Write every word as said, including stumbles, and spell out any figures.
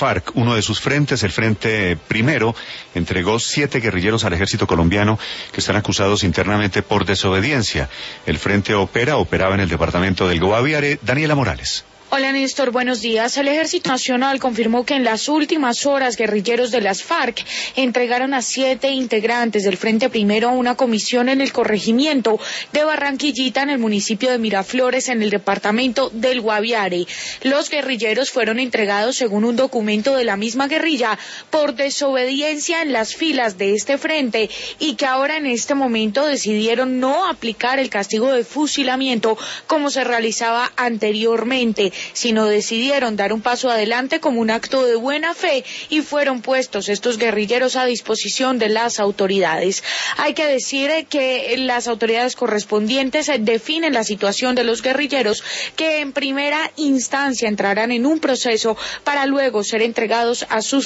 FARC, uno de sus frentes, el Frente Primero, entregó siete guerrilleros al ejército colombiano que están acusados internamente por desobediencia. El frente opera, operaba en el departamento del Guaviare. Daniela Morales. Hola Néstor, buenos días. El Ejército Nacional confirmó que en las últimas horas guerrilleros de las FARC entregaron a siete integrantes del Frente Primero a una comisión en el corregimiento de Barranquillita, en el municipio de Miraflores, en el departamento del Guaviare. Los guerrilleros fueron entregados, según un documento de la misma guerrilla, por desobediencia en las filas de este frente y que ahora en este momento decidieron no aplicar el castigo de fusilamiento como se realizaba anteriormente, sino decidieron dar un paso adelante como un acto de buena fe y fueron puestos estos guerrilleros a disposición de las autoridades. Hay que decir que las autoridades correspondientes definen la situación de los guerrilleros, que en primera instancia entrarán en un proceso para luego ser entregados a sus